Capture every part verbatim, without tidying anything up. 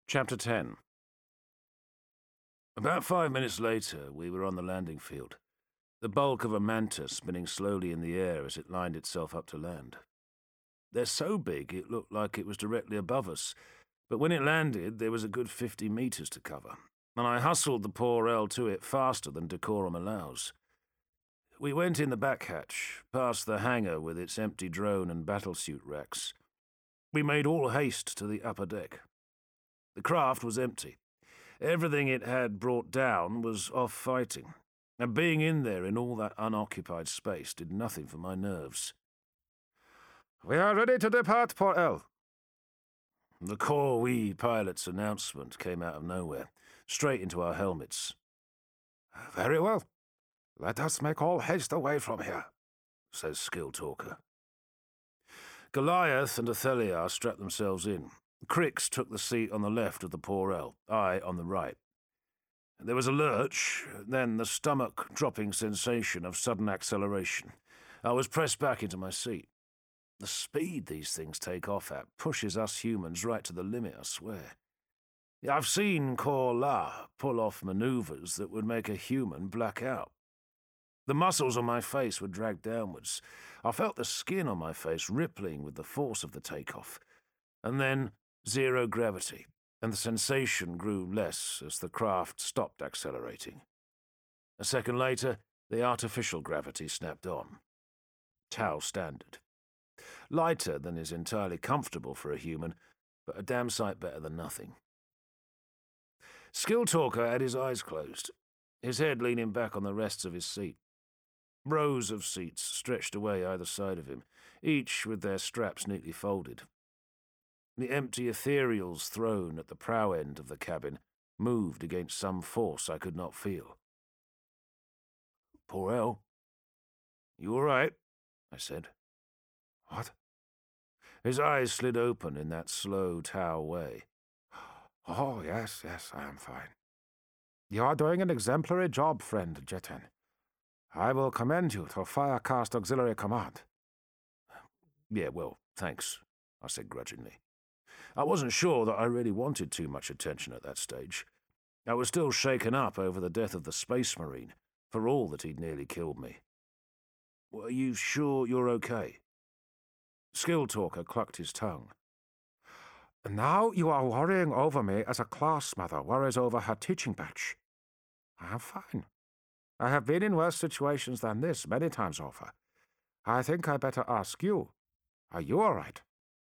Chapter ten. About five minutes later, we were on the landing field, the bulk of a manta spinning slowly in the air as it lined itself up to land. They're so big it looked like it was directly above us, but when it landed, there was a good fifty metres to cover, and I hustled the poor L to it faster than decorum allows. We went in the back hatch, past the hangar with its empty drone and battlesuit racks. We made all haste to the upper deck. The craft was empty. Everything it had brought down was off fighting, and being in there in all that unoccupied space did nothing for my nerves. "We are ready to depart, Port L." The Corps-wee pilot's announcement came out of nowhere, straight into our helmets. "Very well. Let us make all haste away from here," says Skill Talker. Goliath and Atheliar strapped themselves in. Crix took the seat on the left of the poor L, I on the right. There was a lurch, then the stomach-dropping sensation of sudden acceleration. I was pressed back into my seat. The speed these things take off at pushes us humans right to the limit, I swear. I've seen Kor La pull off manoeuvres that would make a human black out. The muscles on my face were dragged downwards. I felt the skin on my face rippling with the force of the takeoff. And then zero gravity, and the sensation grew less as the craft stopped accelerating. A second later, the artificial gravity snapped on. Tau standard. Lighter than is entirely comfortable for a human, but a damn sight better than nothing. Skill Talker had his eyes closed, his head leaning back on the rests of his seat. Rows of seats stretched away either side of him, each with their straps neatly folded. The empty ethereals thrown at the prow end of the cabin moved against some force I could not feel. "Poor El, you all right?" I said. "What?" His eyes slid open in that slow Tau way. "Oh, yes, yes, I am fine. You are doing an exemplary job, friend Jeten. I will commend you to Firecast Auxiliary Command." "Yeah, well, thanks," I said grudgingly. I wasn't sure that I really wanted too much attention at that stage. I was still shaken up over the death of the Space Marine, for all that he'd nearly killed me. "Well, are you sure you're okay?" Skill Talker clucked his tongue. "Now you are worrying over me as a class mother worries over her teaching batch. I am fine. I have been in worse situations than this many times over. I think I better ask you, are you all right?"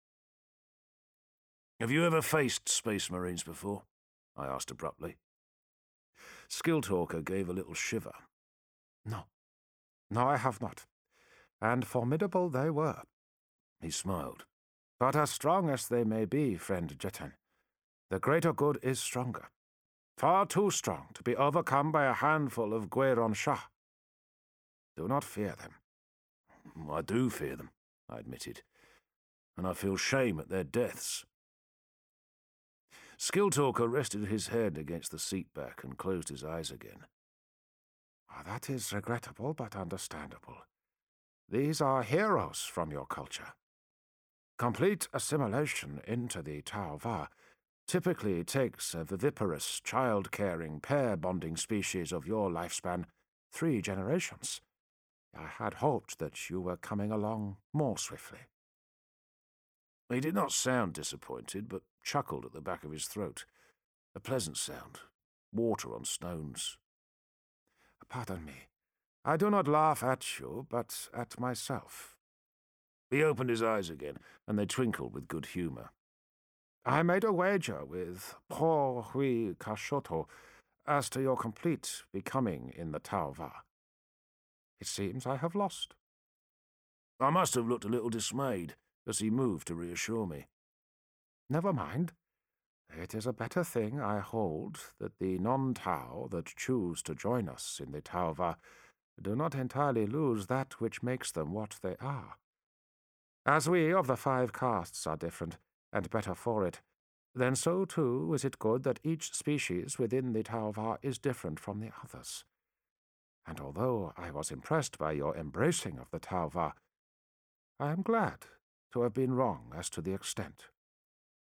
"Have you ever faced Space Marines before?" I asked abruptly. Skill Talker gave a little shiver. No. No, I have not. And formidable they were." He smiled. "But as strong as they may be, friend Jeten, the greater good is stronger. Far too strong to be overcome by a handful of Gueron Shah. Do not fear them." "I do fear them," I admitted, "and I feel shame at their deaths." Skill Talker rested his head against the seat back and closed his eyes again. "That is regrettable, but understandable. These are heroes from your culture. Complete assimilation into the Tau Va typically takes a viviparous, child-caring, pair-bonding species of your lifespan three generations. I had hoped that you were coming along more swiftly." He did not sound disappointed, but chuckled at the back of his throat. A pleasant sound. Water on stones. "Pardon me. I do not laugh at you, but at myself." He opened his eyes again, and they twinkled with good humour. "I made a wager with Ho Hui Kashoto as to your complete becoming in the Tau Va. It seems I have lost." I must have looked a little dismayed as he moved to reassure me. "Never mind. It is a better thing, I hold, that the non-Tau that choose to join us in the Tau Va do not entirely lose that which makes them what they are. As we of the five castes are different, and better for it, then so too is it good that each species within the Tau Va is different from the others. And although I was impressed by your embracing of the Tau Va, I am glad to have been wrong as to the extent."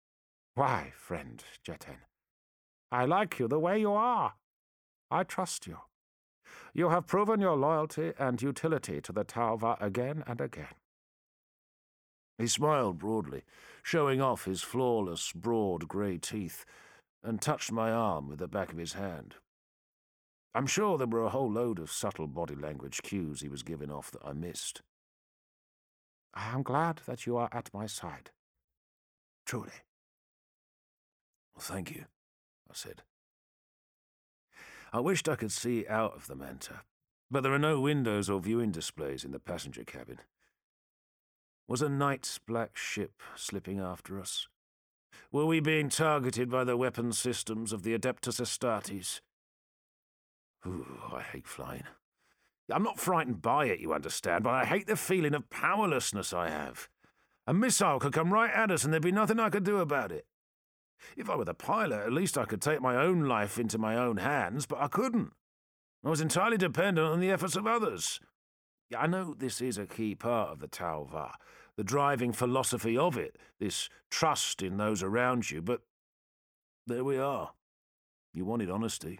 Why, friend Jetten, I like you the way you are. I trust you. You have proven your loyalty and utility to the Tauva again and again. He smiled broadly, showing off his flawless, broad grey teeth, and touched my arm with the back of his hand. I'm sure there were a whole load of subtle body language cues he was giving off that I missed. I am glad that you are at my side. Truly. Well, thank you, I said. I wished I could see out of the Manta, but there are no windows or viewing displays in the passenger cabin. Was a night's black ship slipping after us? Were we being targeted by the weapon systems of the Adeptus Astartes? Ooh, I hate flying. I'm not frightened by it, you understand, but I hate the feeling of powerlessness I have. A missile could come right at us and there'd be nothing I could do about it. If I were the pilot, at least I could take my own life into my own hands, but I couldn't. I was entirely dependent on the efforts of others. I know this is a key part of the Tauva, the driving philosophy of it, this trust in those around you, but there we are. You wanted honesty.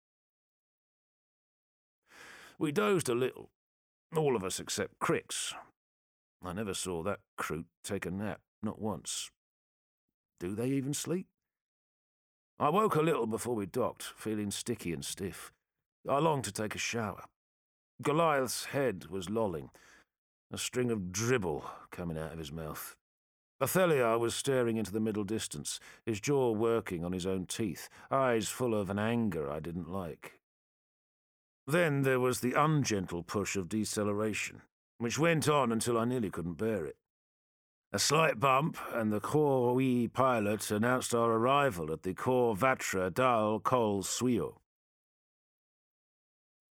We dozed a little, all of us except Crix. I never saw that crew take a nap, not once. Do they even sleep? I woke a little before we docked, feeling sticky and stiff. I longed to take a shower. Goliath's head was lolling, a string of dribble coming out of his mouth. Atheliar was staring into the middle distance, his jaw working on his own teeth, eyes full of an anger I didn't like. Then there was the ungentle push of deceleration, which went on until I nearly couldn't bear it. A slight bump, and the Corps pilot announced our arrival at the Corps Vatra Dal Kol Suio.